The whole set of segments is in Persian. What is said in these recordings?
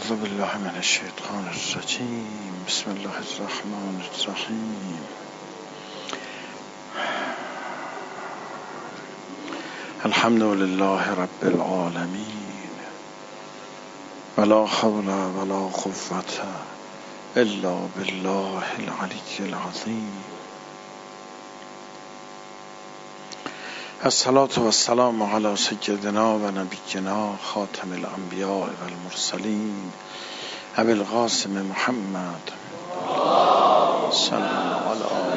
اعوذ بالله من الشیطان الرجیم. بسم الله الرحمن الرحیم. الحمد لله رب العالمین ولا حول ولا قوة الا بالله العلی العظیم. الصلاة والسلام على سیدنا و نبینا خاتم الانبیاء والمرسلین ابی القاسم محمد صلی الله علیه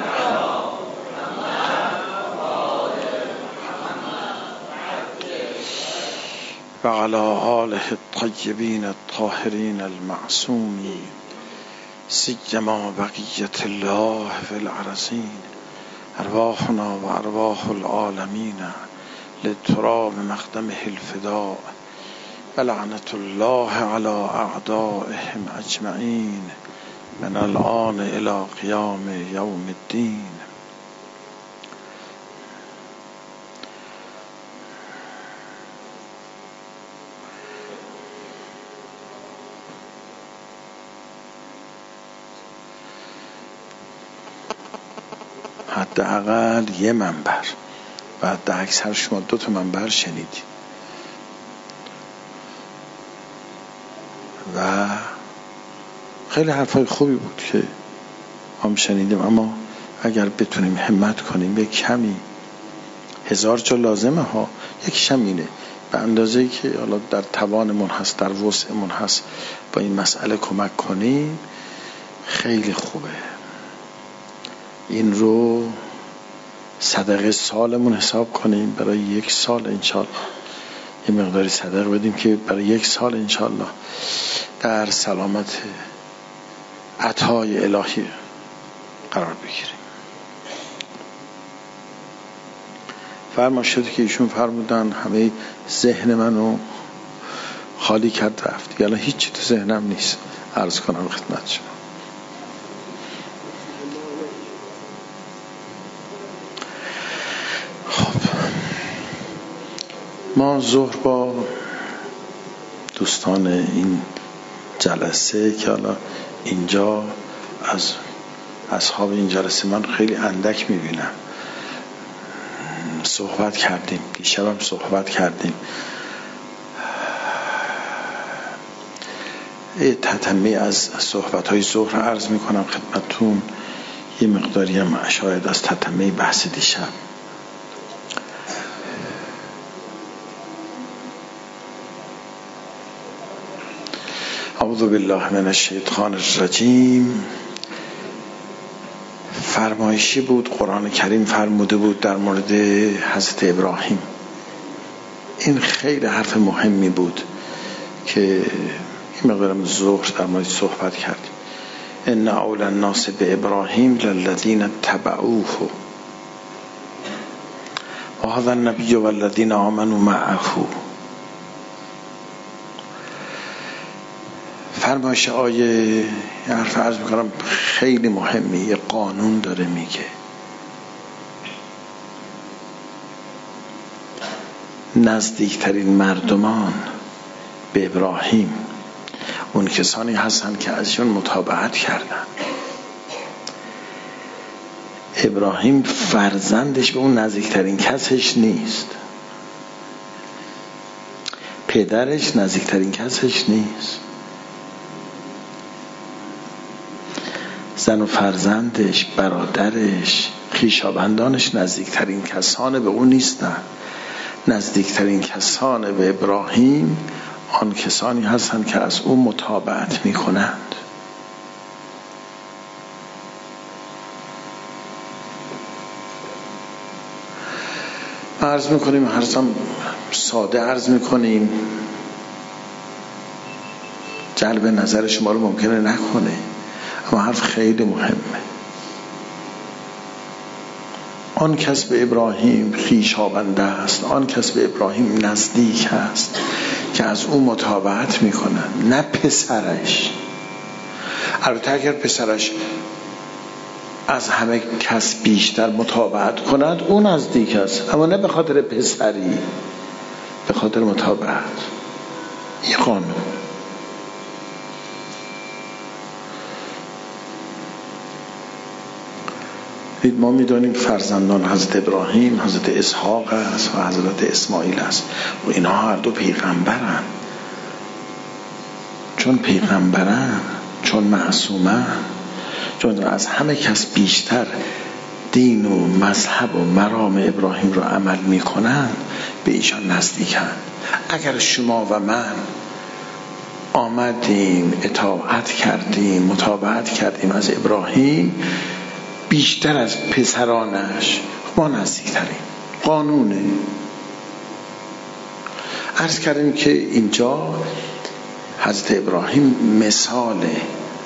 و علی آله الطیبین الطاهرین المعصومین سیما بقیة الله فی الارضین. ارواحنا و ارواح العالمین لتراب مقدمه الفداء و لعنت الله علی اعدائهم اجمعین من الآن الی قیام یوم الدین. حداقل یه منبر و حد اکثر شما 2 منبر شنیدید و خیلی حرفای خوبی بود که هم شنیدیم، اما اگر بتونیم همت کنیم یک کمی 1000 جا لازمه ها، یکیش هم اینه به اندازه‌ای که حالا در توانمون هست، در وسعمون هست با این مسئله کمک کنیم خیلی خوبه. این رو صدقه سالمون حساب کنیم، برای 1 سال انشالله یه مقداری صدقه بدیم که برای 1 سال انشالله در سلامت عطای الهی قرار بگیریم. فرمایش شده که ایشون فرمودن همه ذهن منو خالی کرد رفت، دیگه الان هیچی تو ذهنم نیست. عرض کنم خدمت شما ما ظهر با دوستان این جلسه که حالا اینجا از اصحاب این جلسه من خیلی اندک میبینم صحبت کردیم، دیشب هم صحبت کردیم. یه تتمه از صحبت های ظهر عرض میکنم خدمتون، یه مقداری هم شاید از تتمه بحث دیشب. اعوذ بالله من الشیطان الرجیم. فرمایشی بود قرآن کریم فرموده بود در مورد حضرت ابراهیم. این خیلی حرف مهمی بود که این مقدارم ظهر در مورد صحبت کردیم. ان اول الناس به ابراهیم للذین تبعوه و هذا النبی والذین آمنوا معه. فرمایش آیه حرف عرض میکنم خیلی مهمی، یه قانون داره میگه. نزدیکترین مردمان به ابراهیم اون کسانی هستن که ازشون متابعت کردن. ابراهیم فرزندش به اون نزدیکترین کسش نیست، پدرش نزدیکترین کسش نیست، زن و فرزندش، برادرش، خویشاوندانش نزدیکترین کسان به اون نیستن. نزدیکترین کسان به ابراهیم آن کسانی هستند که از او متابعت میکنند. عرض میکنیم، هرچند ساده عرض میکنیم، جلب نظر شما رو ممکنه نکنه، اما حرف خیلی مهمه. آن کس به ابراهیم خویشاونده است، آن کس به ابراهیم نزدیک است که از او متابعت میکنن، نه پسرش. البته اگر پسرش از همه کس بیشتر متابعت کند اون نزدیک است، اما نه به خاطر پسری، به خاطر متابعت. این قانون ما میدونیم فرزندان حضرت ابراهیم حضرت اسحاق است و حضرت اسماعیل است و اینها هر دو پیغمبرن. چون پیغمبرن، چون معصومن، چون از همه کس بیشتر دین و مذهب و مرام ابراهیم رو عمل میکنن، به ایشان نزدیکن. اگر شما و من آمدیم اطاعت کردیم، متابعت کردیم از ابراهیم، بیشتر از پسرانش ما نزدیکتریم. قانونه. عرض کردیم که اینجا حضرت ابراهیم مثاله.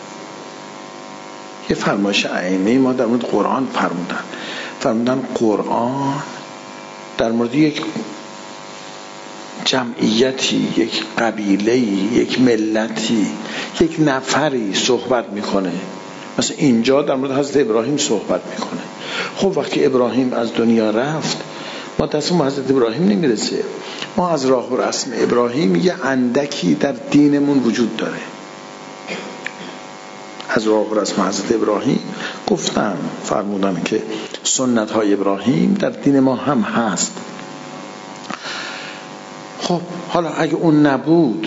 یه فرمایش ائمه ما در مورد قرآن فرمودن قرآن در مورد یک جمعیتی، یک قبیله‌ای، یک ملتی، یک نفری صحبت میکنه. مثلا اینجا در مورد حضرت ابراهیم صحبت میکنه. خب وقتی ابراهیم از دنیا رفت، ما دستمون حضرت ابراهیم نمیرسه. ما از راه و رسم ابراهیم یه اندکی در دینمون وجود داره. از راه و رسم حضرت ابراهیم فرمودن که سنت های ابراهیم در دین ما هم هست. خب حالا اگه اون نبود،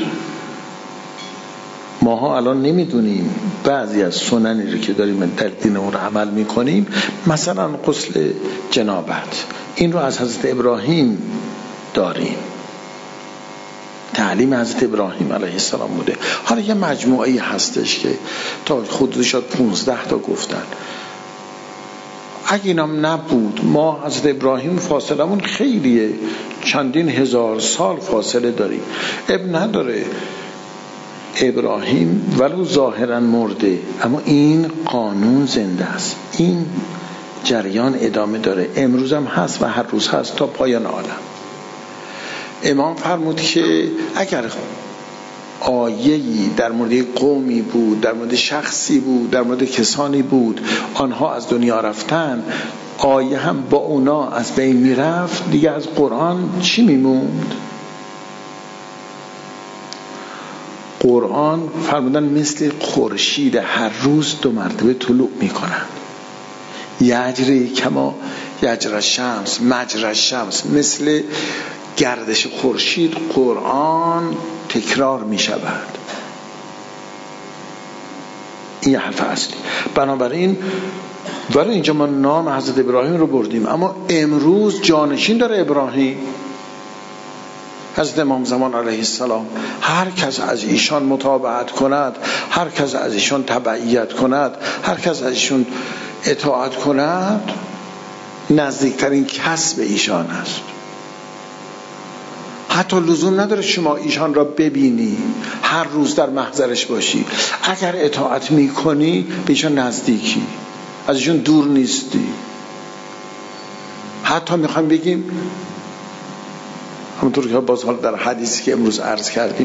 ماها الان نمیدونیم بعضی از سننی رو که داریم در دینمون عمل میکنیم، مثلا غسل جنابت، این رو از حضرت ابراهیم داریم، تعلیم حضرت ابراهیم علیه السلام بوده. حالا یه مجموعه‌ای هستش که تا خود شد 15 تا گفتن. اگه اینم نبود، ما حضرت ابراهیم فاصلمون خیلیه، چندین هزار سال فاصله داریم. اب نداره ابراهیم ولو ظاهرا مرده، اما این قانون زنده است، این جریان ادامه داره، امروز هم هست و هر روز هست تا پایان عالم. امام فرمود که اگر آیه‌ای در مورد قومی بود، در مورد شخصی بود، در مورد کسانی بود، آنها از دنیا رفتن، آیه هم با اونا از بین میرفت، دیگه از قرآن چی میموند؟ قرآن فرمودن مثل خورشید هر روز 2 مرتبه طلوع میکنن. یجری کما یجری الشمس مجری الشمس، مثل گردش خورشید قرآن تکرار می شود. این حرف اصلی. بنابراین برای اینجا ما نام حضرت ابراهیم رو بردیم، اما امروز جانشین داره ابراهیم، حضرت امام زمان علیه السلام. هر کس از ایشان متابعت کند، هر کس از ایشان تبعیت کند، هر کس از ایشان اطاعت کند، نزدیکترین کس به ایشان است. حتی لزوم نداره شما ایشان را ببینی، هر روز در محضرش باشی، اگر اطاعت میکنی به ایشان نزدیکی، از ایشان دور نیستی. حتی میخوایم بگیم همونطور که باز حال در حدیثی که امروز عرض کردیم،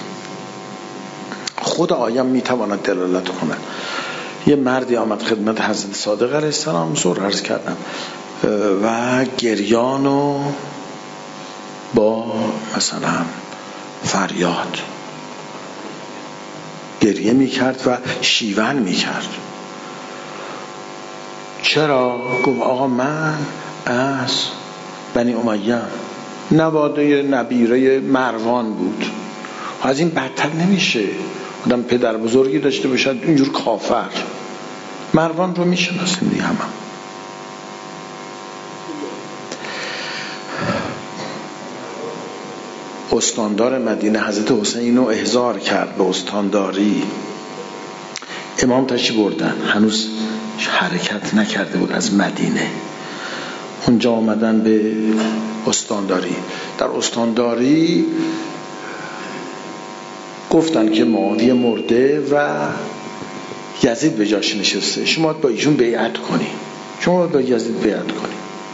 خود آیه میتواند دلالت کنه. یه مردی آمد خدمت حضرت صادق علیه السلام، زور عرض کردم، و گریانو با مثلا فریاد گریه میکرد و شیون میکرد. چرا؟ گفت آقا من از بنی امیه، نواده نبیره مروان بود. از این بدتر نمیشه آدم پدر بزرگی داشته باشد اینجور کافر. مروان رو میشناسیم دیگه هم. استاندار مدینه حضرت حسین رو احضار کرد به استانداری. امام تشریف بردن، هنوز حرکت نکرده بود از مدینه. اونجا آمدن به استانداری. در استانداری گفتن که معاویه مرده و یزید به جاش نشسته، شما با ایشون بیعت کنی، شما با یزید بیعت کنی.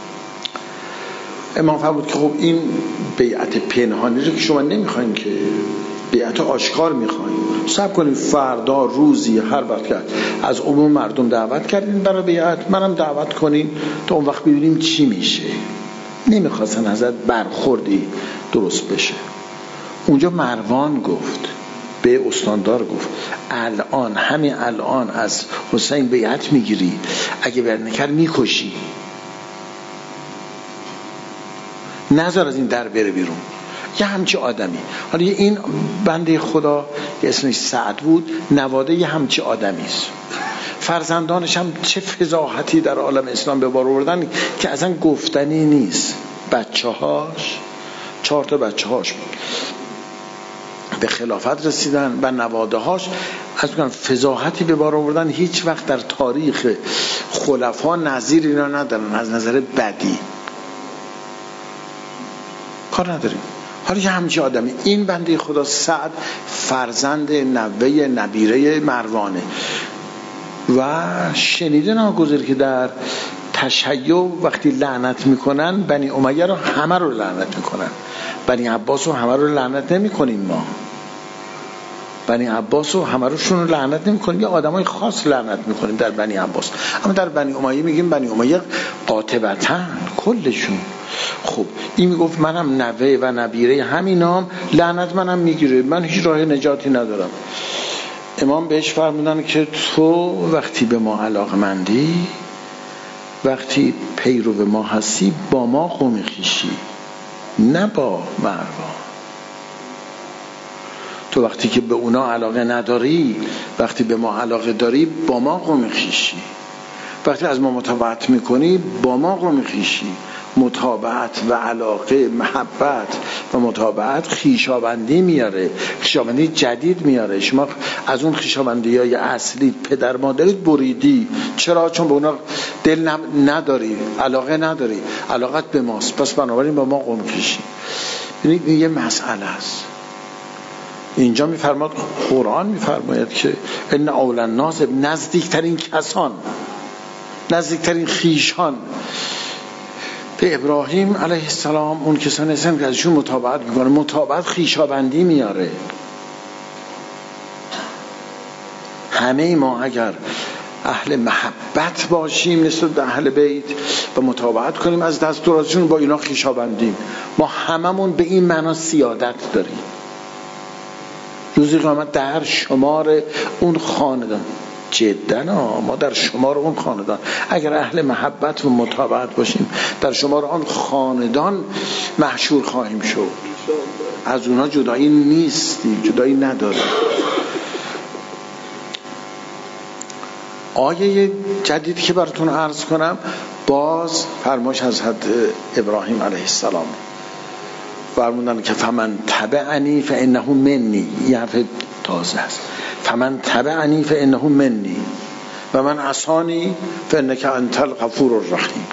امام فرمود که خب این بیعت پنهانی رو که شما نمیخواین، که بیعت آشکار میخواین، صبر کنید فردا روزی هر وقت کرد از عموم مردم دعوت کردین برای بیعت، منم دعوت کنین تا اون وقت ببینیم چی میشه. نمیخواستن ازت برخوردی درست بشه. اونجا مروان گفت به استاندار گفت الان همین الان از حسین بیعت میگیری، اگه برنکر میکشی، نذار از این در بره بیرون. یه همچی آدمی. حالا این بنده خدا که اسمش سعد بود نواده یه همچی آدمی است. فرزندانش هم چه فضاحتی در عالم اسلام به بار آوردن که اصلا گفتنی نیست. بچه‌هاش 4 تا بچه‌هاش به خلافت رسیدن و نواده‌هاش از میگن فضاحتی به بار آوردن هیچ وقت در تاریخ خلفا نظیر اینا ندارن از نظر بدی. کار نداریم. حالا یه همچی آدمی. این بنده خدا سعد فرزند نوه نبیره مروانه و شنیده ناگذیر که در تشیع وقتی لعنت میکنن بنی امیه رو همه رو لعنت میکنن، بنی عباس رو همه رو لعنت نمیکنیم ما، بنی عباس رو همه روشون رو لعنت نمیکنیم، یه آدمای خاص لعنت میکنیم در بنی عباس، اما در بنی امیه میگیم بنی امیه قاطبتن کلشون. خب این میگفت منم نوه و نبیره همینام، لعنت منم میگیره، من هیچ راه نجاتی ندارم. امام بهش فرمودن که تو وقتی به ما علاقمندی، وقتی پیرو به ما هستی، با ما قوم خویشی، نه با مروان. تو وقتی که به اونا علاقه نداری، وقتی به ما علاقه داری، با ما قوم خویشی. وقتی از ما متابعت میکنی، با ما قوم خویشی. متابعت و علاقه، محبت و متابعت خویشاوندی میاره، خویشاوندی جدید میاره. شما از اون خویشاوندیای اصلی پدر مادرت بریدی. چرا؟ چون به اونا دل نداری، علاقه نداری، علاقت به ماست، پس بنابراین با ما قوم خویشی. این یه مسئله است. اینجا میفرماد، قرآن میفرماید که ان اول الناس، نزدیکترین کسان، نزدیکترین خویشان به ابراهیم علیه السلام اون کسانی هستن که ازشون متابعت میکنه. متابعت خویشاوندی میاره. همه ما اگر اهل محبت باشیم نسبت به اهل بیت و متابعت کنیم از دستوراتشون، با اینا خویشاوندیم. ما هممون به این معنا سیادت داریم. روزی قیامت در شمار اون خاندان، جدن ما در شمار اون خاندان، اگر اهل محبت و متابعت باشیم، در شمار آن خاندان محشور خواهیم شد. از اونا جدایی نیستیم، جدایی نداریم. آیه جدیدی که براتون عرض کنم، باز فرمایش حضرت ابراهیم علیه السلام فرمودن که فمن تبعنی فانه منی. یه حرف تازه است. فمن تبعنی فانه منی و من عصانی فانک انت الغفور الرحیم.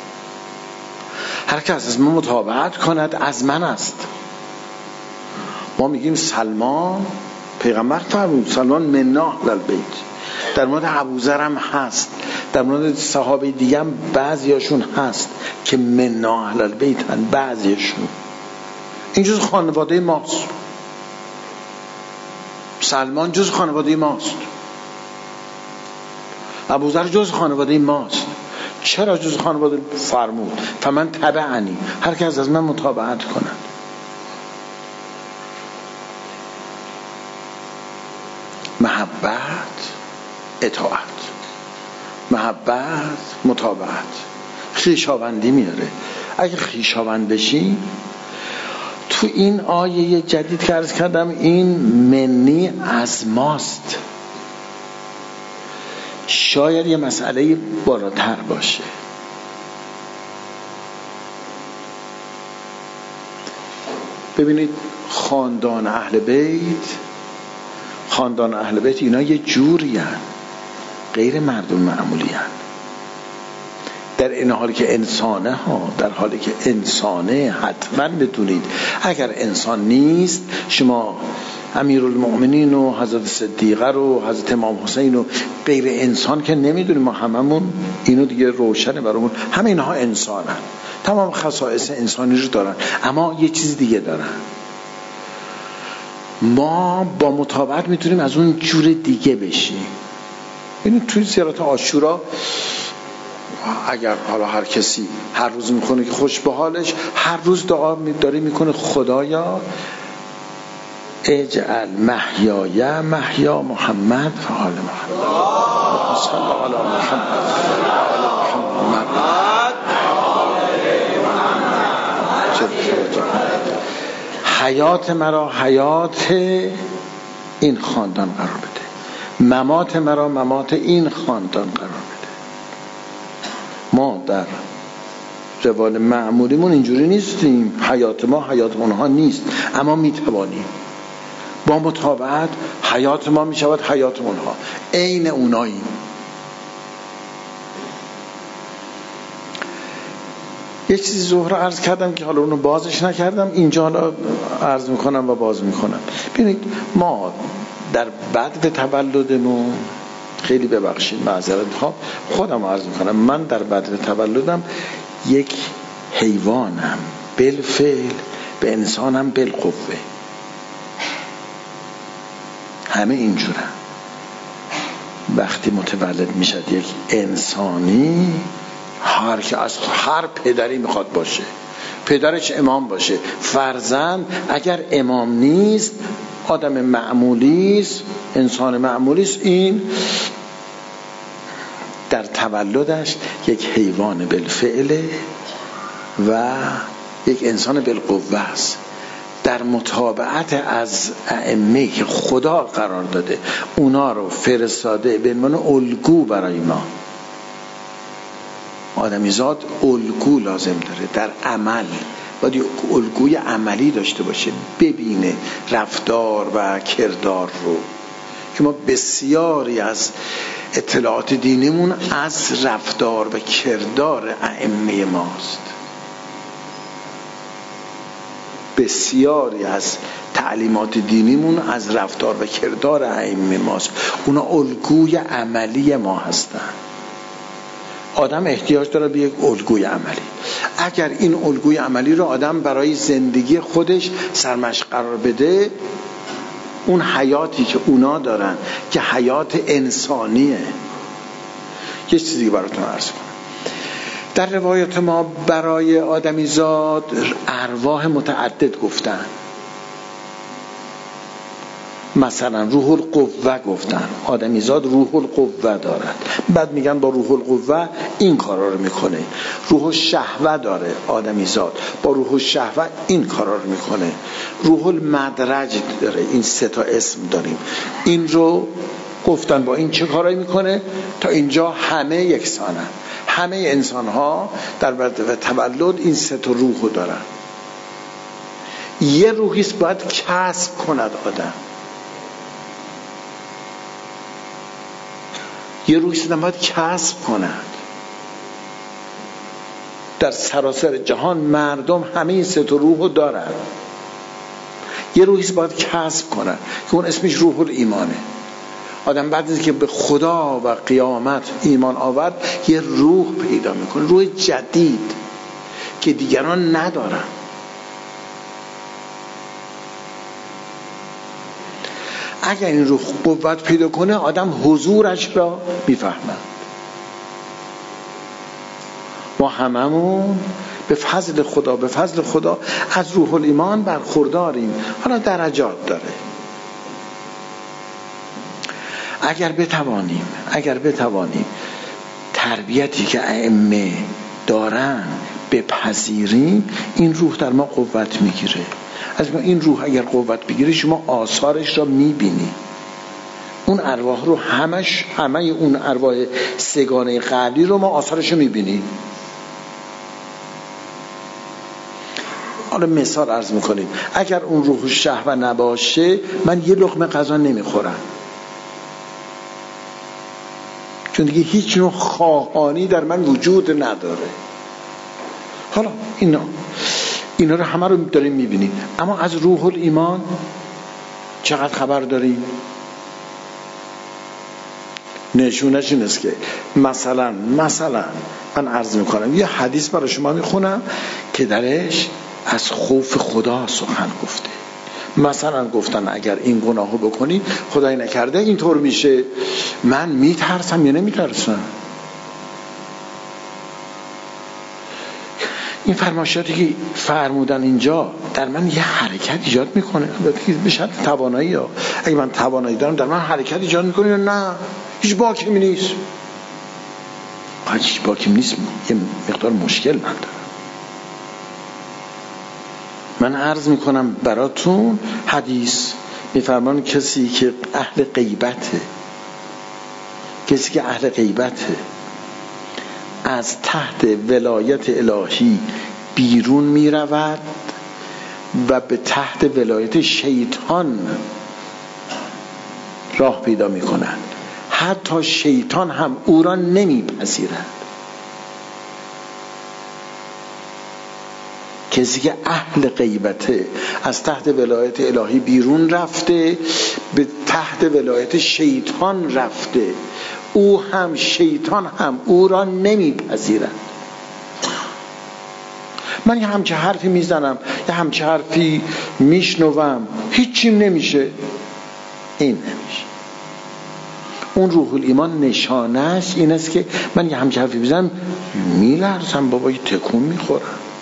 هر کس از من متابعت کند از من است. ما میگیم سلمان، پیغمبر فرمود سلمان منا اهل البیت. در مورد ابوذر هم هست، در مورد صحابه دیگه هم بعضیاشون هست که منا اهل البیت هستند. بعضیشون این جز خانواده ماست. سلمان جز خانواده ماست، ابوذر جز خانواده ماست. چرا جز خانواده؟ فرمود فمن تبعنی، هر کس از من متابعت کند. محبت، اطاعت، محبت، متابعت خویشاوندی میاره. اگه خویشاوند بشی، تو این آیه جدید که عرض کردم این منی از ماست، شاید یه مسئله بالاتر باشه. ببینید خاندان اهل بیت اینا یه جوری هن، غیر مردم معمولی هن. در این حالی که انسانه ها، در حالی که انسانه، حتما بدونید اگر انسان نیست، شما امیرالمؤمنین و حضرت صدیقه رو، حضرت امام حسین و غیر انسان که نمیدونیم. ما هممون اینو دیگه روشنه برامون، همه اینها انسانن، تمام خصائص انسانی رو دارن، اما یه چیز دیگه دارن. ما با متابعت میتونیم از اون جور دیگه بشیم. ببینید توی زیارت عاشورا اگر حالا هر کسی هر روز میکنه که خوش به حالش، هر روز دعا داره میکنه خدایا اجعل محیای محیا محمد و آل محمد صلی علی محمد و آل محمد. حیات مرا حیات این خاندان قرار بده، ممات مرا ممات این خاندان قرار بده. ما در روال معمولیمون اینجوری نیستیم، حیات ما حیات اونها نیست، اما میتوانیم با مطابقت حیات ما میشود حیات اونها، عین اوناییم. یک چیزی ظهر عرض کردم که حالا اونو بازش نکردم، اینجا حالا عرض میکنم و باز میکنم. ببینید ما در بدو تولدمون، خیلی ببخشید معذرت میخوام خودم عرض میکنم، من در بدو تولدم یک حیوانم بالفعل، به انسانم بالقوه، همه اینجورن. وقتی متولد میشد یک انسانی، هر که از هر پدری میخواد باشه، پدرش امام باشه، فرزند اگر امام نیست آدم معمولی است، انسان معمولی است، این در تولدش یک حیوان بالفعل و یک انسان بالقوه است، در متابعت از ائمه که خدا قرار داده، اونا رو فرستاده به عنوان الگو برای ما. آدمیزاد الگو لازم داره در عمل، باید الگوی عملی داشته باشه، ببینه رفتار و کردار رو، که ما بسیاری از اطلاعات دینیمون از رفتار و کردار ائمه ماست، بسیاری از تعلیمات دینیمون از رفتار و کردار ائمه ماست، اونا الگوی عملی ما هستن. آدم احتیاج داره به یک الگوی عملی. اگر این الگوی عملی رو آدم برای زندگی خودش سرمشق قرار بده، اون حیاتی که اونا دارن که حیات انسانیه. یه چیزی براتون عرض کنم، در روایات ما برای آدمیزاد ارواح متعدد گفتن، مثلا روح القوه گفتن، آدمیزاد روح القوه دارد، بعد میگن با روح القوه این کارا رو میکنه. روح الشهوه داره آدمیزاد، با روح الشهوه این کارا رو میکنه. روح المدرج داره، این 3 تا اسم داریم، این رو گفتن با این چه کارایی میکنه. تا اینجا همه یکسانن، همه انسان ها در تولد این 3 تا روح رو دارن. یه روحیست باید کسب کند آدم، یه روحیست باید کسب کند. در سراسر جهان مردم همه این 3 تا روح رو دارن، یه روحیست باید کسب کنه که اون اسمش روح الایمانه. آدم بعد از که به خدا و قیامت ایمان آورد یه روح پیدا میکنه، روح جدید که دیگران ندارن. اگر این روح قوت پیدا کنه آدم حضورش را میفهمد. ما هممون به فضل خدا از روح الایمان برخورداریم، حالا درجات داره. اگر بتوانیم تربیتی که ائمه دارن بپذیریم، این روح در ما قوت میگیره. از این روح اگر قوت بگیره شما آثارش را میبینی. اون ارواح رو همه اون ارواح سگانه قبلی رو ما آثارش رو میبینیم. حالا مثال عرض میکنیم، اگر اون روح شهوه نباشه من یه لقمه غذا نمیخورم، چون دیگه هیچ نوع خواهانی در من وجود نداره. حالا اینا رو همه رو داریم میبینیم. اما از روح الایمان چقدر خبر داریم؟ نشونش این است که مثلا من عرض میکنم یه حدیث برای شما میخونم که درش از خوف خدا سخن گفته. مثلا گفتن اگر این گناهو بکنی خدای نکرده اینطور میشه. من میترسم یا نمیترسم؟ این فرمایشاتی که فرمودن اینجا در من یه حرکت ایجاد میکنه، به شرط توانایی ها. اگه من توانایی دارم در من حرکت ایجاد میکنه یا نه هیچ باکمی نیست. هیچ باکم نیست، یه مقدار مشکل من دارم. من عرض میکنم براتون حدیث میفرمان کسی که اهل غیبته، کسی که اهل غیبته از تحت ولایت الهی بیرون می رود و به تحت ولایت شیطان راه پیدا می کند. حتی شیطان هم او را نمی پذیرد. کسی که اهل غیبته از تحت ولایت الهی بیرون رفته به تحت ولایت شیطان رفته، او هم شیطان هم او را نمیپذیرد. من یه همچه حرفی میزنم، یه همچه حرفی میشنوم، هیچیم نمیشه. این نمیشه. اون روح الایمان نشانش این است که من یه همچه حرفی میزنم میلرزم، بابا یه تکون میخورم.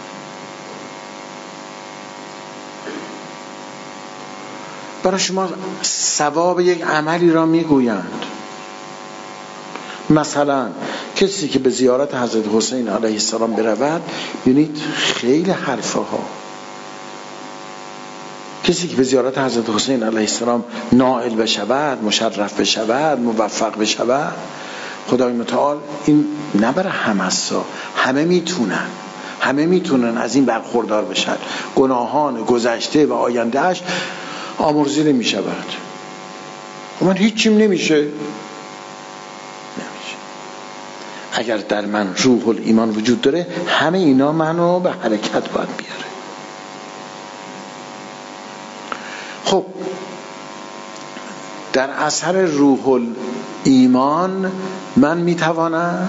برای شما ثواب یک عملی را میگویند. مثلا کسی که به زیارت حضرت حسین علیه السلام برود، ببینید خیلی حرفه ها. کسی که به زیارت حضرت حسین علیه السلام نائل بشود، مشرف بشود، موفق بشود، خدای متعال این نبره همسا، همه میتونن از این برخوردار بشن. گناهان گذشته و آیندهش آمرزیده میشود. من هیچیم نمیشه. اگر در من روح الایمان وجود داره، همه اینا منو به حرکت باید بیاره. خب در اثر روح الایمان من میتوانم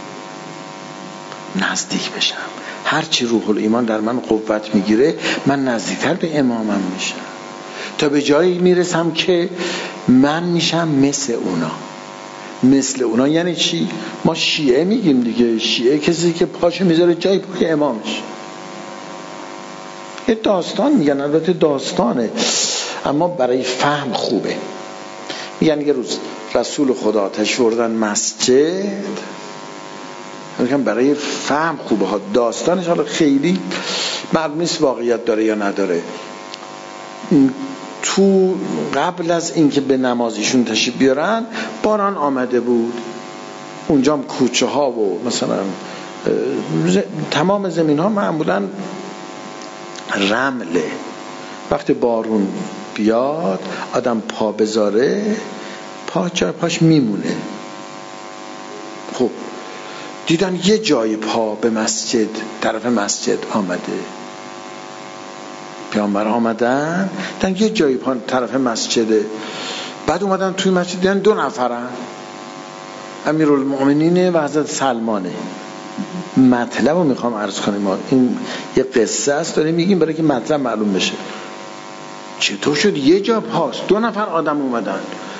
نزدیک بشم. هرچی روح الایمان در من قوت میگیره، من نزدیکتر به امامم میشم، تا به جایی میرسم که من میشم مثل اونا. مثل اونا یعنی چی؟ ما شیعه میگیم دیگه. شیعه کسی که پاشو میذاره جای پای امامش. یه داستان میگن، البته داستانه اما برای فهم خوبه. میگن یه روز رسول خدا تشریف بردن مسجد، میگن برای فهم خوبه ها. داستانش حالا خیلی معلوم نیست واقعیت داره یا نداره. تو قبل از اینکه به نمازیشون تشریف بیارن باران آمده بود. اونجا هم کوچه ها و مثلا تمام زمین ها معمولا رمله. وقتی بارون بیاد آدم پا بذاره پاش میمونه. خب دیدن یه جای پا به مسجد، طرف مسجد آمده. پیامبر آمدن دیدن یه جایی پا طرف مسجده. بعد اومدن توی مسجد دیدن 2 نفرن، امیرالمؤمنین و حضرت سلمانه. مطلب رو میخوام عرض کنیم. این یه قصه است داریم میگیم برای که مطلب معلوم بشه. چطور شد یه جا پاست 2 نفر آدم اومدن؟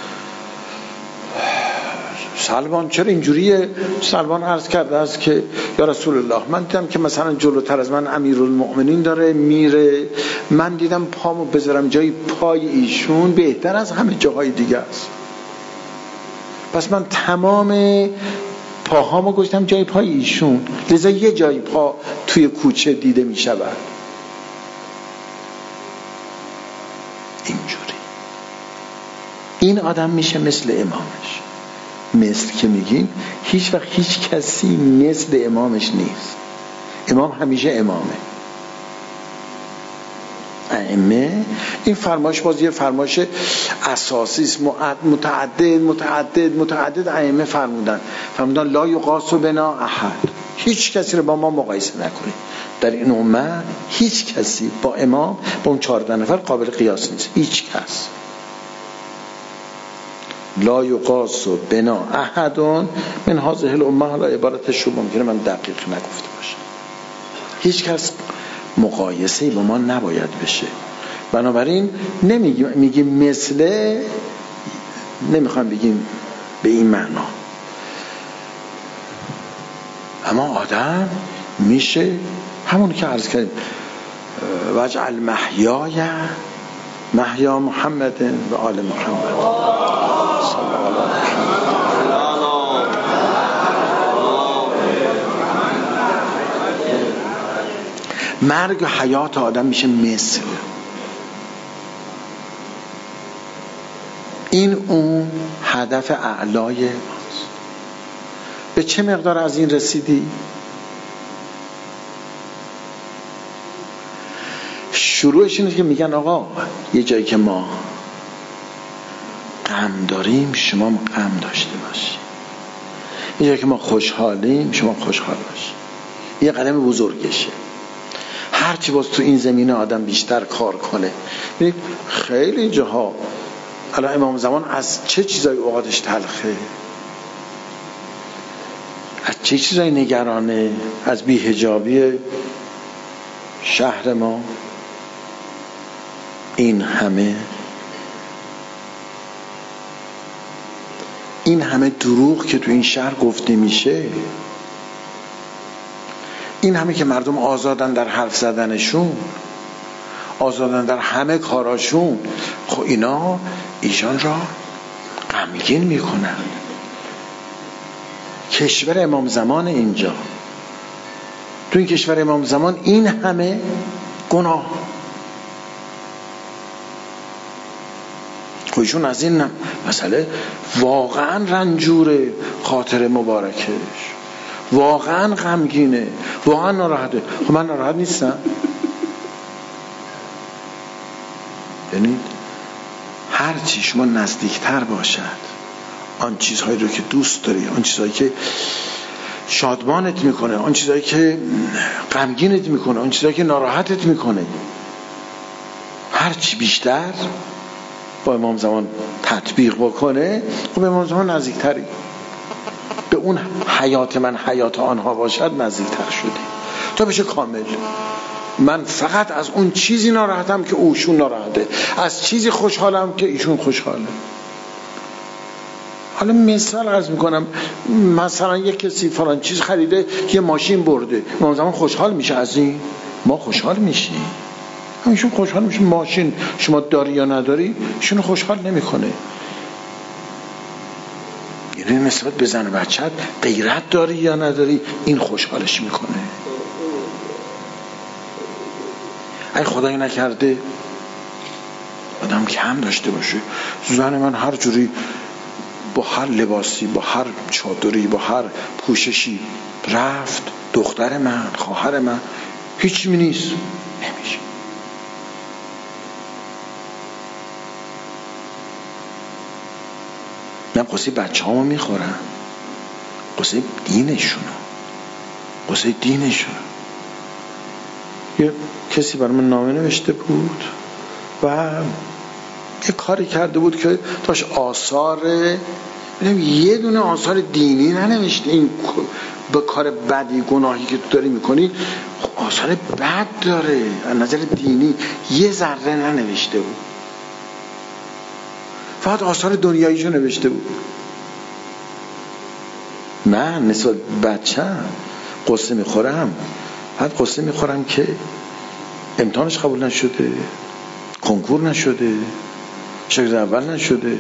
سلمان چرا اینجوریه؟ سلمان عرض کرده است که یا رسول الله، من دیدم که مثلا جلوتر از من امیرالمؤمنین داره میره، من دیدم پامو بذارم جای پای ایشون بهتر از همه جاهای دیگه است. پس من تمام پاهامو گذاشتم جای پای ایشون، لذا یه جای پا توی کوچه دیده میشود. اینجوری این آدم میشه مثل امامش. مثل که میگیم هیچ وقت هیچ کسی مثل امامش نیست. امام همیشه امامه. ائمه این فرمایش باز یه فرمایش اساسی است. متعدد ائمه فرمودن لا یقاس بنا احد. هیچ کسی رو با ما مقایسه نکنید. در این امت هیچ کسی با امام با اون 14 نفر قابل قیاس نیست. هیچ کس. لا یقاس بنا احد من هذه الامه. حالا عبارتش رو ممکنه من دقیق نگفته باشم. هیچ کس مقایسه با ما نباید بشه. بنابراین میگیم مثل، نمیخوام بگیم به این معنا، اما آدم میشه همونی که عرض کردیم وجعل محیای محیا محمد و آل محمد صلی الله علیه و مرگ و حیات آدم میشه مثل این اون هدف اعلای ماست. به چه مقدار از این رسیدی؟ شروعش اینه که میگن آقا یه جایی که ما غم داریم شما غم داشته باشی، یه جایی که ما خوشحالیم شما خوشحال باشی. یه قدم بزرگشه. هرچی باز تو این زمینه آدم بیشتر کار کنه. ببینید خیلی جاها الان امام زمان از چه چیزای اوقاتش تلخه، از چه چیزای نگرانه، از بی‌حجابی شهر ما، این همه دروغ که تو این شهر گفته میشه، این همه که مردم آزادن در حرف زدنشون، آزادن در همه کاراشون، خب اینا ایشان را غمگین میکنن. کشور امام زمان اینجا، تو این کشور امام زمان این همه گناه، خودشون از این مسئله واقعا رنجوره، خاطر مبارکش واقعا غمگینه، واقعا ناراحته. خب من ناراحت نیستم. ببینید هر چی شما نزدیکتر باشد آن چیزهایی رو که دوست داری، آن چیزهایی که شادمانت میکنه، آن چیزهایی که غمگینت میکنه، آن چیزهایی که ناراحتت میکنه، هر چی بیشتر با امام زمان تطبیق بکنه خب امام زمان نزدیکتری به اون حیات من حیات آنها باشد نزدیکتر شده تا بشه کامل. من فقط از اون چیزی ناراحتم که اوشون ناراحته، از چیزی خوشحالم که ایشون خوشحاله. حالا مثال عرض میکنم، مثلا یک کسی فلان چیز خریده، یه ماشین برده، امام زمان خوشحال میشه از این؟ ما خوشحال میشیم، ایشون خوشحال میشه. ماشین شما داری یا نداری ایشون خوشحال نمیکنه. یعنی نسبت به زن و بچت غیرت داری یا نداری این خوشحالش میکنه. ای خدای نکرده آدم کم داشته باشه، زن من هر جوری با هر لباسی، با هر چادری، با هر پوششی رفت، دختر من، خواهر من هیچ می نیست، نمیشه. من قصه بچه هامو میخورم، قصه دینشونو، قصه دینشونو. یه کسی برای من نامه نوشته بود و یه کاری کرده بود که داشت آثار، یه دونه آثار دینی ننوشته. این به کار بدی گناهی که تو داری میکنی آثار بد داره، از نظر دینی یه ذره ننوشته بود، فقط آثار دنیاییشو نوشته بود. من نسبت بچه‌م قصه میخورم، بعد قصه میخورم که امتحانش قبول نشده، کنکور نشده، شاگرد اول نشده،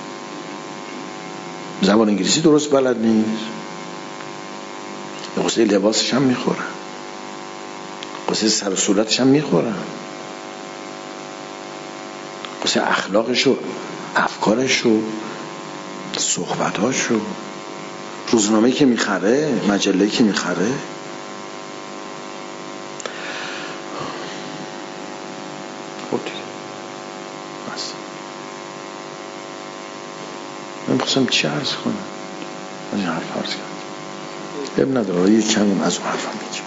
زبان انگلیسی درست بلد نیست. قصه لباسش هم میخورم، قصه سر و صورتش هم میخورم، قصه اخلاقش و افکارش و صحبتاش و روزنامه‌ای که میخره، مجله‌ای که میخره. خب دیگه بس. من بخواستم چی عرض کنم؟ از این حرف عرض کردم. اب نداره، یک کمی از اون حرفم میگم.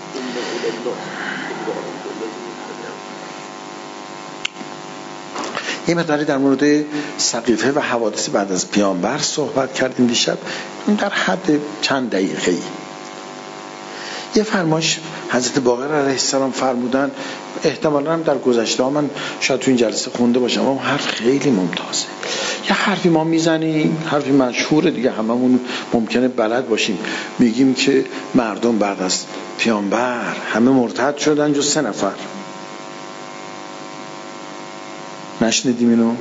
یه مقداری در مورد سقیفه و حوادث بعد از پیامبر صحبت کردیم دیشب، در حد چند دقیقه‌ای. یه فرمایش حضرت باقر علیه السلام فرمودن، احتمالاً در گذشته ها من شاید تو این جلسه خونده باشم، اما حرف خیلی ممتازه. یه حرفی ما میزنیم، حرفی مشهوره دیگه، هممون ممکنه بلد باشیم، میگیم که مردم بعد از پیامبر همه مرتد شدن جز 3 نفر. نشنیدیم اینو؟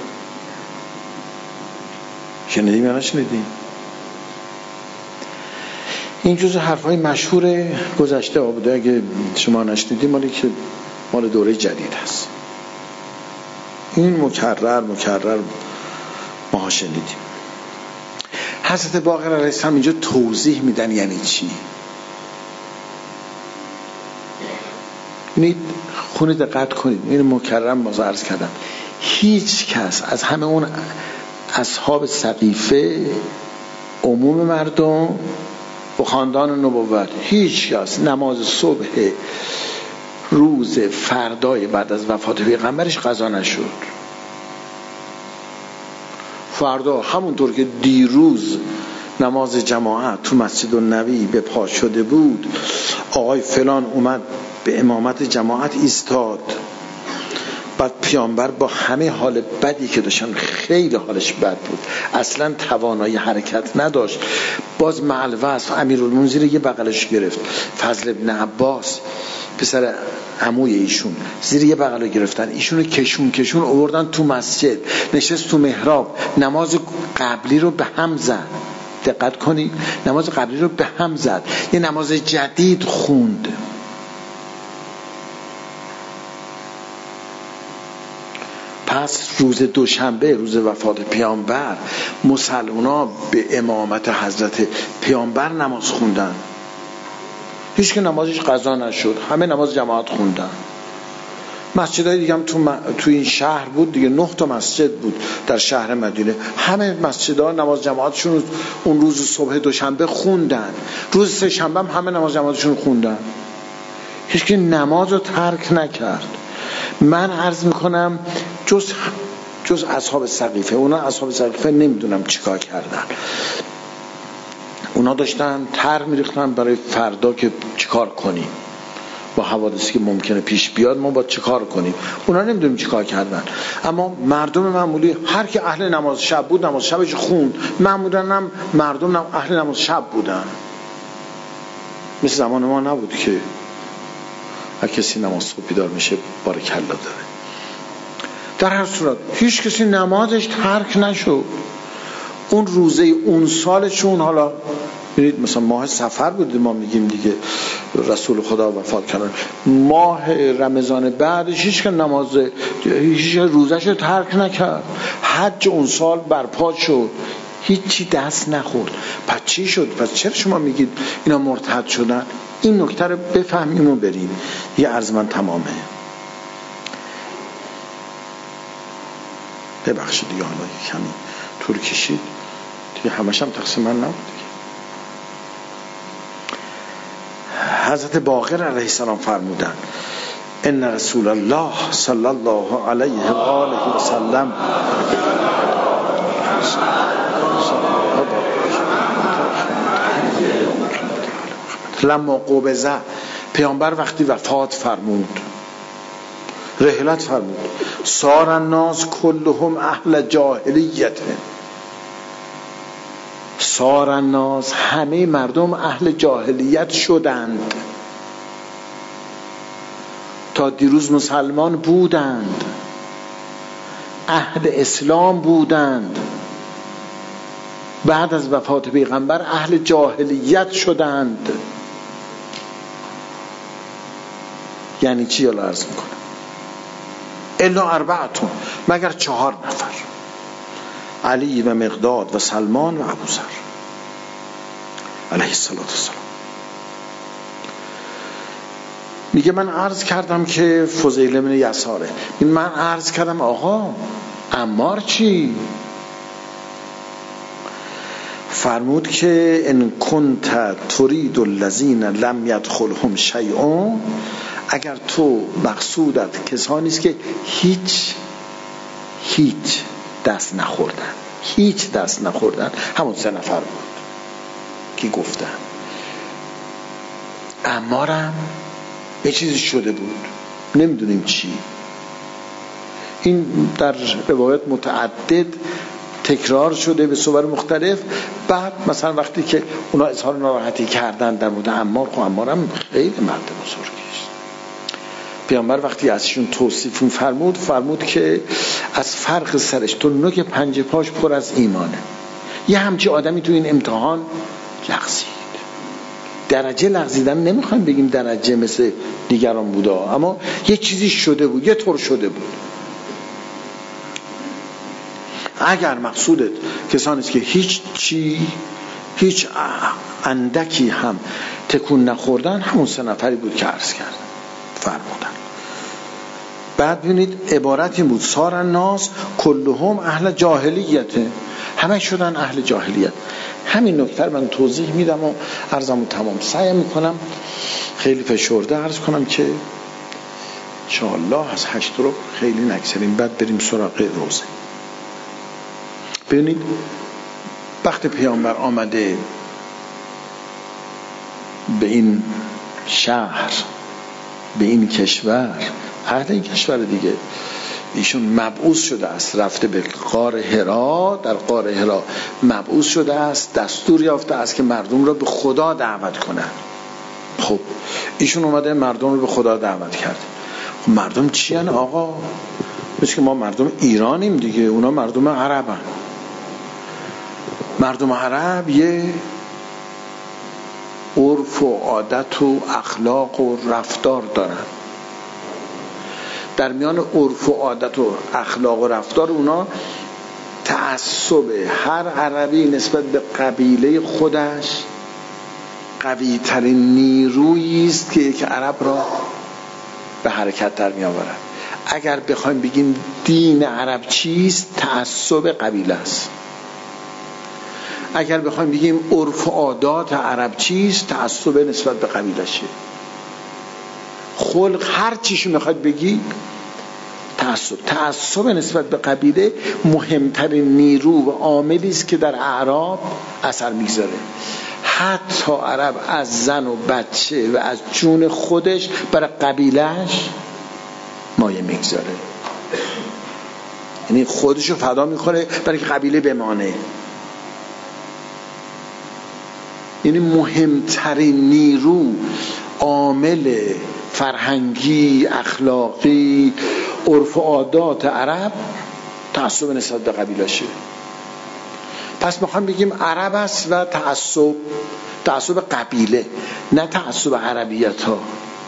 شنیدیم یا نشنیدیم؟ این جزء حرفای مشهور گذشته بوده، اگه شما نشنیدیم مال دوره جدید هست. این مکرر ماها شنیدیم. حضرت باقر علیه السلام اینجا توضیح میدن یعنی چی. اینید خونه دقت کنید، این مکررم باز عرض کردم، هیچ کس از همه اون اصحاب سقیفه، عموم مردم و خاندان نبوت، هیچ کس نماز صبح روز فردای بعد از وفات پیغمبرش قضا نشد. فردا همونطور که دیروز نماز جماعت تو مسجد النبی به پا شده بود، آقای فلان اومد به امامت جماعت ایستاد، بعد پیامبر با همه حال بدی که داشتن، خیلی حالش بد بود، اصلا توانایی حرکت نداشت، باز معلوست امیرالمومنین زیر یه بغلش گرفت، فضل ابن عباس پسر عموی ایشون زیر یه بغل گرفتن، ایشونو کشون آوردن تو مسجد، نشست تو محراب، نماز قبلی رو به هم زد. دقت کنید، نماز قبلی رو به هم زد، یه نماز جدید خوند. پس روز دوشنبه، روز وفات پیامبر، مسلمان‌ها به امامت حضرت پیامبر نماز خوندن. هیچ که نمازش قضا نشد، همه نماز جماعت خوندن. مسجدهای دیگه هم تو این شهر بود دیگه، 9 تا مسجد بود در شهر مدینه، همه مسجدها نماز جماعتشون اون روز صبح دوشنبه خوندن، روز سه شنبه هم همه نماز جماعتشون خوندن، هیچ که نماز رو ترک نکرد. من عرض میکنم جز اصحاب سقیفه، اونا اصحاب سقیفه نمیدونم چیکار کردن، اونا داشتن تر میریختن برای فردا که چیکار کنیم با حوادثی که ممکنه پیش بیاد، ما باید چیکار کنیم. اونا نمیدونیم چیکار کردن، اما مردم معمولی هر کی اهل نماز شب بود نماز شبش خوند. معمولا هم مردم اهل نماز شب بودن، مثل زمان ما نبود که هر کسی نماز صبح بیدار میشه بارکالله داره. در هر صورت هیچ کسی نمازش ترک نشد. اون روزه اون سالشون، حالا ببینید مثلا ماه صفر بود ما میگیم دیگه، رسول خدا وفات کردن، ماه رمضان بعدش هیچ که نماز، هیچ روزش رو ترک نکرد. حج اون سال برپا شد، هیچی دست نخورد. پس چی شد؟ پس چرا شما میگید اینا مرتد شدن؟ این نکته رو بفهمیم و بریم. یه عرض من تمامه. ببخشید دیگه، حالا کمی طول کشید دیگه، همش هم تقسیم من نبود دیگه. حضرت باقر علیه السلام فرمودن ان رسول الله صلی الله علیه و آله و سلم لما قبض، پیامبر وقتی وفات فرمود، رحلت فرمود، صار الناس كلهم اهل جاهلیت، صار الناس، همه مردم اهل جاهلیت شدند. تا دیروز مسلمان بودند، اهل اسلام بودند، بعد از وفات پیغمبر اهل جاهلیت شدند. یعنی چی؟ الان عرض میکنم. الا 4، مگر 4 نفر، علی و مقداد و سلمان و ابوذر علیه الصلاه والسلام. میگه من عرض کردم که فضیل بن یساره، من عرض کردم آقا عمار چی؟ فرمود که ان کنت ترید الذین لم یدخلهم شیء، اگر تو مقصودت کسانی است که هیچ دست نخوردن، همون 3 نفر بود که گفتن. عمارم یه چیزی شده بود، نمیدونیم چی. این در روایت متعدد تکرار شده به صور مختلف. بعد مثلا وقتی که اونا اظهار ناراحتی کردن در مورد عمار، خب عمار هم خیلی مرد بزرگی است. پیامبر وقتی ازشون توصیف فرمود که از فرق سرش تا نوک پنجه پاش پر از ایمانه. یه همچی آدمی تو این امتحان لغزید. درجه لغزیدن نمیخوایم بگیم درجه مثل دیگران بوده، اما یه چیزی شده بود، یه طور شده بود. اگر مقصودت کسانی است که هیچ اندکی هم تکون نخوردن، همون 3 نفری بود که عرض کردن فرمودن. بعد ببینید عبارت این بود سار الناس کلهم اهل جاهلیته، همه شدن اهل جاهلیت. همین نکته من توضیح میدم و عرضمو تمام سعی میکنم خیلی فشرده عرض کنم که انشاءالله از 8 رو خیلی نگذریم، بعد بریم سراغ روزه. ببینید وقت پیامبر آمده به این شهر، به این کشور، اهل این کشور دیگه، ایشون مبعوث شده است، رفته به غار حرا، در غار حرا مبعوث شده است، دستور یافته است که مردم را به خدا دعوت کنند. خب ایشون اومده مردم رو به خدا دعوت کرد. خب مردم چی هن آقا؟ مثل که ما مردم ایرانیم دیگه، اونا مردم عربن. مردم عرب یه عرف و عادت و اخلاق و رفتار دارن. در میان عرف و عادت و اخلاق و رفتار اونا تعصب هر عربی نسبت به قبیله خودش قوی ترین نیرویی است که یک عرب را به حرکت در می آورد. اگر بخوایم بگیم دین عرب چیست، تعصب قبیله است. اگر بخوایم بگیم عرف و عادات عرب چیست، تعصب نسبت به قبیلشه. خلق هر چیشو میخواد بگی تعصب نسبت به قبیله مهمترین نیرو و عاملی است که در اعراب اثر میگذاره. حتی عرب از زن و بچه و از جون خودش برای قبیلهش مایه میگذاره، یعنی خودشو فدا میکنه برای که قبیله بمانه. یعنی مهمترین نیرو، عامل فرهنگی، اخلاقی، عرف و عادات عرب تعصب نسبت به قبیلشه. پس میخوام بگیم عرب است و تعصب قبیله، نه تعصب عربیت ها.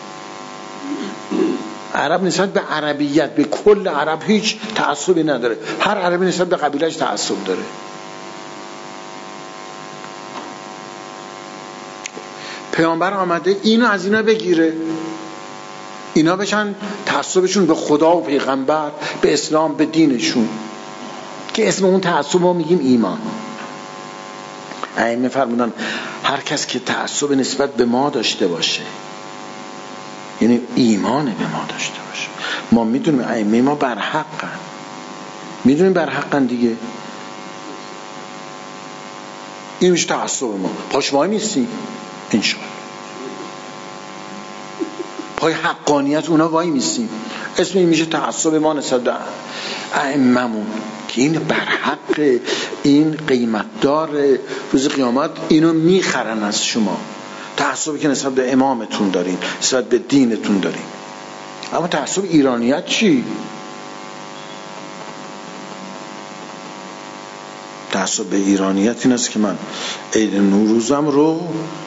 عرب نسبت به عربیت، به کل عرب هیچ تعصبی نداره. هر عربی نسبت به قبیلهش تعصب داره. پیامبر آمده اینو از اینا بگیره، اینا بشن تعصبشون به خدا و پیغمبر، به اسلام، به دینشون، که اسم اون تعصب ما میگیم ایمان. ائمه فرمودن هر کس که تعصب نسبت به ما داشته باشه، یعنی ایمان به ما داشته باشه. ما میدونیم ائمه ما برحقن، میدونیم برحقن دیگه، این میشه تعصب ما. پاش وای میسیم انشاءالله، پای حقانیت اونا وای میسیم، اسم این میشه تعصب ما نسبت به ائمه‌مون که این برحق، این قیمت دار، روز قیامت اینو میخرن از شما. تعصبی که نسبت به امامتون دارین، نسبت به دینتون دارین. اما تعصب ایرانیت چی؟ تعصب به ایرانیت این است که من عید نوروزم رو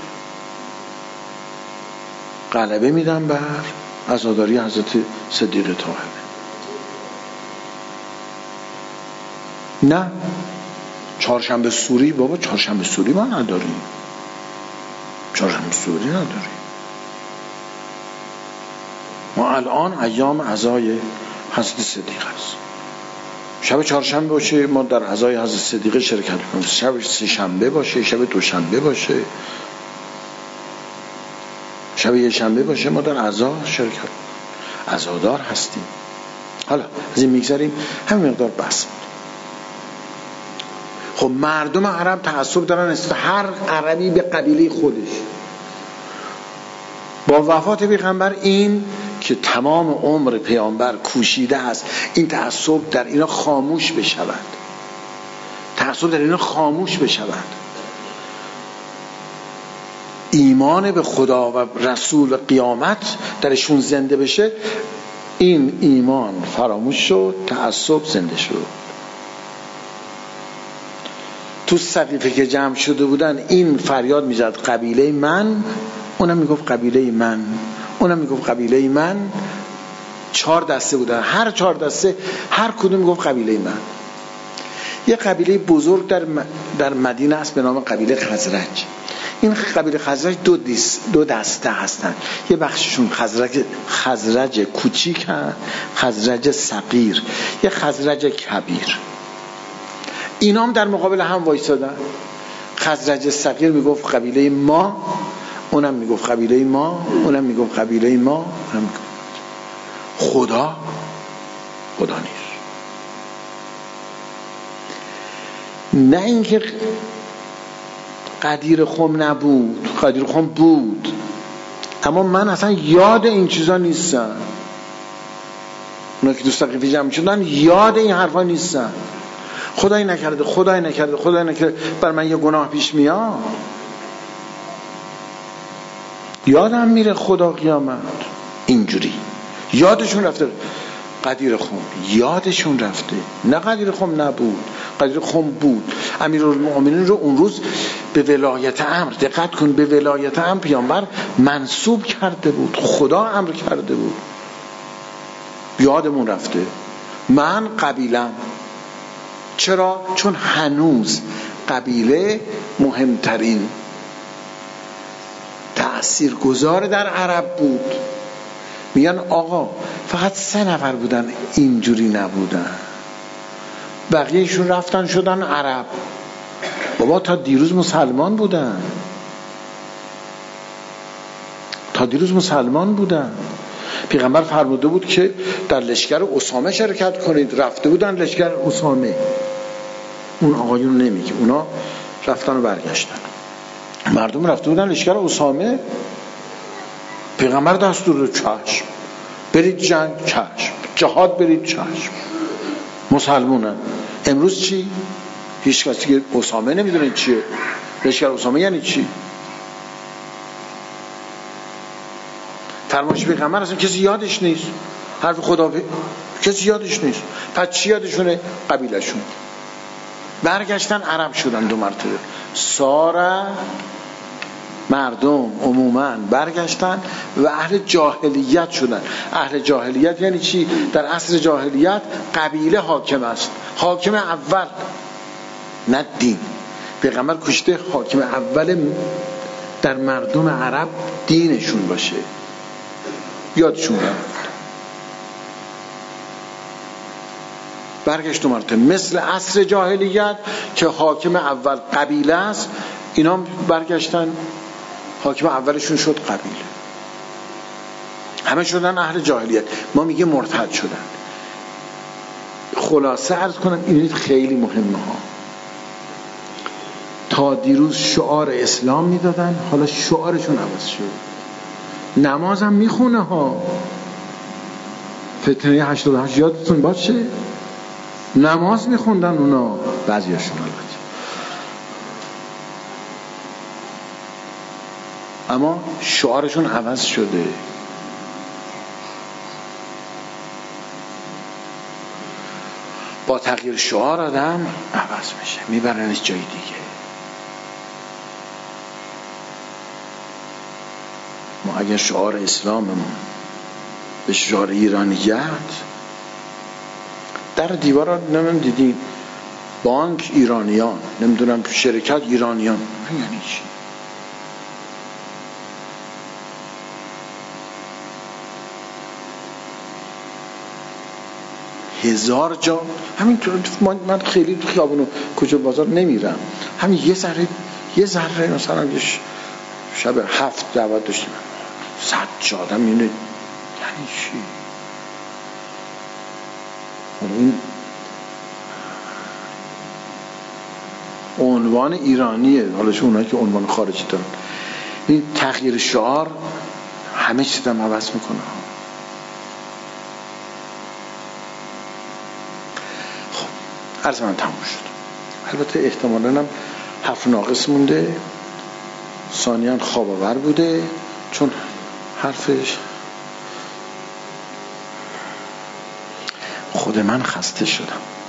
غلبه میدم بر عزاداری حضرت صدیق طاهر. نه چهارشنبه سوری، بابا چهارشنبه سوری ما نداریم، چهارشنبه سوری نداریم. ما الان ایام عزای حضرت صدیق است. شب چهارشنبه باشه ما در عزای حضرت صدیق شرکت کنیم، شب سه شنبه باشه، شب دوشنبه باشه، شب یه شنبه باشه ما در عزا شرکت عزادار هستیم. حالا از این میگذاریم، همین مقدار بس. خب مردم عرب تعصب دارن، هر عربی به قبیله خودش. با وفات پیغمبر این که تمام عمر پیامبر کوشیده است این تعصب در اینا خاموش بشود، تعصب در این خاموش بشوند، ایمان به خدا و رسول و قیامت درشون زنده بشه. این ایمان فراموش شد، تعصب زنده شد. تو سقیفه که جمع شده بودن این فریاد میزد قبیله من، اونم میگفت قبیله من، اونم میگفت قبیله من. 4 دسته بودن، هر 4 دسته هر کدوم میگفت قبیله من. یه قبیله بزرگ در مدینه است به نام قبیله خزرج. این قبیله خزرج دو دسته هستن، یه بخششون خزرج کوچیک هست، خزرج صغیر، یه خزرج کبیر. اینا هم در مقابل هم وایسادن. خزرج صغیر میگفت قبیله ما، اونم میگفت قبیله ما، اونم میگفت قبیله ما، اونم میگفت خدا نیست. نه اینکه قدیر خم نبود، قدیر خم بود، اما من اصلا یاد این چیزا نیستم. اونا که دوست سقیفه جمع شدن یاد این حرفا نیستن. خدای نکرده بر من یه گناه پیش میاد، یادم میره خدا قیامت. اینجوری یادشون رفته. قدیر خم یادشون رفته، نه قدیر خم نبود، قدیر خم بود. امیرالمؤمنین رو اون روز به ولایت امر، دقت کن، به ولایت امر پیامبر منصوب کرده بود، خدا امر کرده بود. یادمون رفته. من قبیلم. چرا؟ چون هنوز قبیله مهمترین تأثیرگذار در عرب بود. میگن آقا فقط 3 نفر بودن اینجوری نبودن، بقیهشون رفتن شدن عرب. بابا تا دیروز مسلمان بودن، پیغمبر فرموده بود که در لشکر اسامه شرکت کنید، رفته بودن لشکر اسامه. اون آقایون نمیگه، اونا رفتن و برگشتن. مردم رفته بودن لشکر اسامه، پیغمبر دستور رو چشم، برید جنگ، چشم، جهاد برید، چشم. مسلمونن. امروز چی؟ هیچ کسی که اسامه نمیدونه چیه، لشکر اسامه یعنی چی. فرمایش پیغمبر اصلا کسی یادش نیست، حرف خدا کسی یادش نیست. پس چی یادشونه؟ قبیلشون. برگشتن عرب شدن 2 مرتبه. ساره مردم عموما برگشتن و اهل جاهلیت شدن. اهل جاهلیت یعنی چی؟ در عصر جاهلیت قبیله حاکم است، حاکم اول، نه دین. پیغمبر کشته حاکم اول در مردم عرب دینشون باشه. یادشون رفت. برگشت 2 مرتبه مثل عصر جاهلیت که حاکم اول قبیله است، اینا برگشتن حاکم اولشون شد قبیله. همه شدن اهل جاهلیت. ما میگه مرتد شدن. خلاصه عرض کنم این خیلی مهمه ها. تا دیروز شعار اسلام میدادن، حالا شعارشون عوض شد. نماز هم میخونه ها. فتنه 88 یادتون باشه، نماز میخوندن اونا، بعضیاشون البته، اما شعارشون عوض شده. با تغییر شعار آدم عوض میشه، میبرنش جای دیگه. ما اگر شعار اسلاممون به شعار ایرانیت، در دیوار نمیدونم دیدین بانک ایرانیان، نمیدونم شرکت ایرانیان، یعنی چی؟ 1000 جا همینطور. من خیلی تو خیابون و کوچه بازار نمیرم، همین یه ذره مثلا شب 7 دعوت داشتیم، 100 جا آدم اینه، یعنی چی؟ این عنوان ایرانیه، حالا چون اونایی که عنوان خارجی دارن. این تغییر شعار همه چیز هم عوض میکنه. خب عرض من تموم شد. البته احتمالاً هم حرف ناقص مونده، ثانیاً خواب آور بوده، چون حرفش خود من خسته شدم.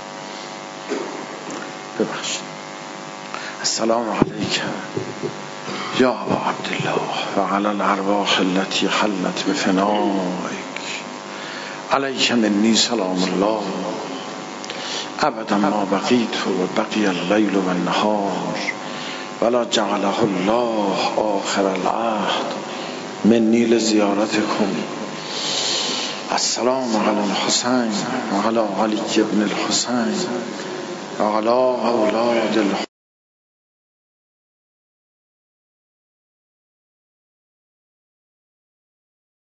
ببخشید. السلام علیک یا ابا عبدالله و علی الارواح التي حلت بفنائک، علیک منی سلام الله ابدا ما بقیت و بقی اللیل و النهار ولا جعله الله آخر العهد منی لزیارتکم. السلام علی الحسین و علی علی ابن الحسین و علی اولاد الحسین.